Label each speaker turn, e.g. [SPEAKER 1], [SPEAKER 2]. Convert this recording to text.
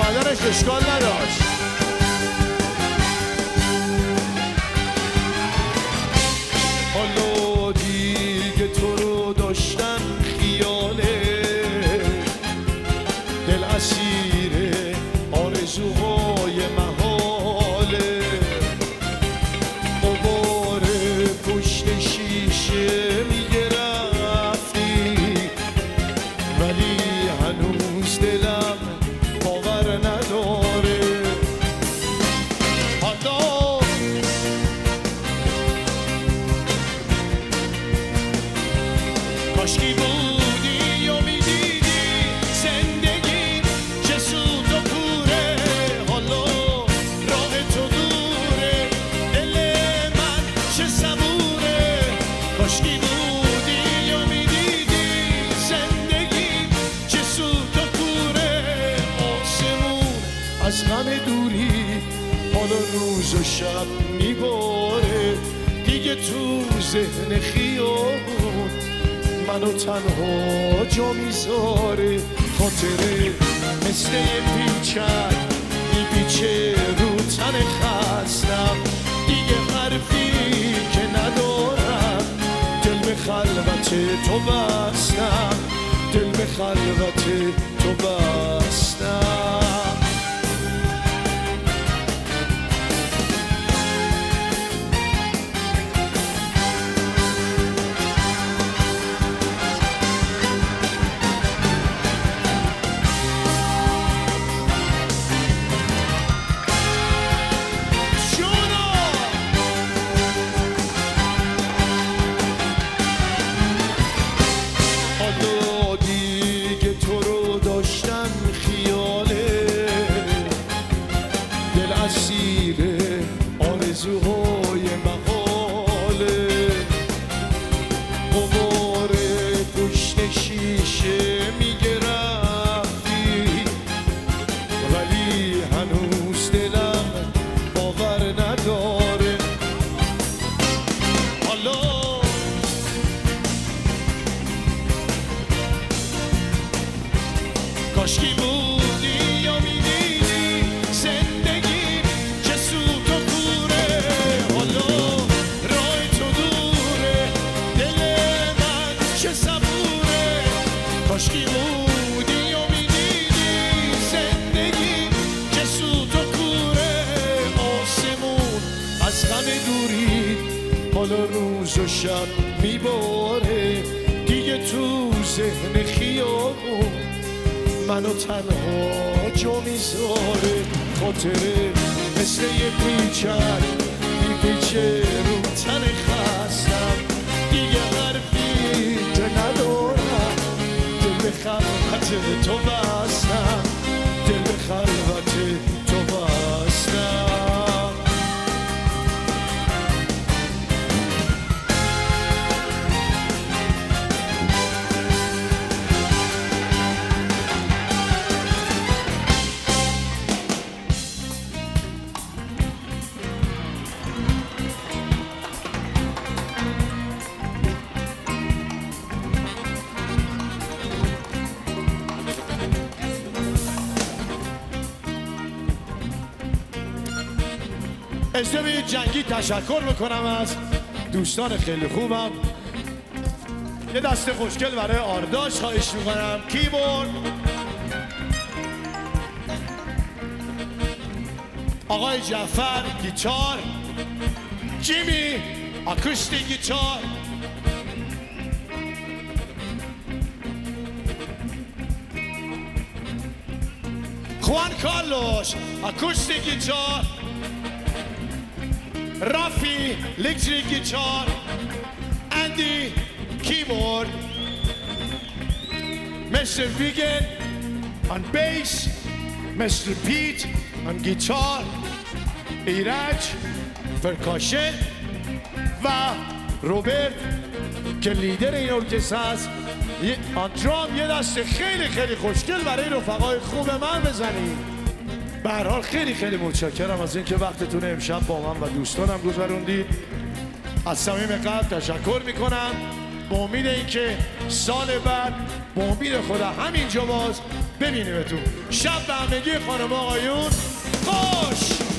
[SPEAKER 1] زدنش اشکال نداشت. حالا دیگه تو رو داشتم خیاله، دل اسیر آرزوهای محاله، غبار پشت شیشه میگه رفتی، ولی هنوز دلم باور نداره. حالا کاشکی بودی یا میدیدی زندگی چه سود و کوره، حالا راه تو دوره، دل من چه صبوره. کاشکی بودی یا میدیدی زندگی چه سود و کوره، آسمون از غم دوری حالا روز و شب میباره، دیگه تو ذهن خیابون منو تنها جا میذاره. خاطره مثل یه پیچک میپیچه رو تن خستم، دیگه حرفی که ندارم، دل به خلوت تو بستم، دل به خلوت تو بستم. حالا دیگه تو رو داشتم خیاله، دل اسیر آرزوهای محاله، غبار پشت شیشه میگه رفتی، ولی هنوز دلم باور نداره. حالا کاشکی بودی یا میدیدی زندگی چه سود و کوره، حالا راه تو دوره، دل من چه صبوره. کاشکی بودی یا میدیدی زندگی چه سود و کوره، آسمون از غم دوری حالا روز و شب میباره، دیگه تو ذهن خیابون منو تنها جا میذاره. خاطره مثل یه پیچک میپیچه رو تن خستم، دیگه حرفی که ندارم، دل به خلوت تو بستم، دل به خلوت تو بستم. اجتماعی جنگی تشکر میکنم از دوستان خیلی خوبم. یه دست خوشگل برای آرداش خواهش میکنم. کیبورد آقای جعفر گیتار، جیمی اکوستیک گیتار، خوان کارلوس اکوستیک گیتار، رافی electric guitar, Andy keyboard, Mr. Vegan on bass, Mr. Pete on guitar, ایرج پرکاشن و روبرت که لیدر این ارکستر است. آن درام یه دست خیلی خیلی خوشگل برای رفقای خوب من بزنید. به هر حال خیلی خیلی متشکرم از اینکه وقتتون امشب با من و دوستانم گذروندید. از صمیم قلب تشکر میکنم. با امید اینکه سال بعد با امید خدا همینجا باز ببینیمتون. شب به همگی خانم آقایون خوش.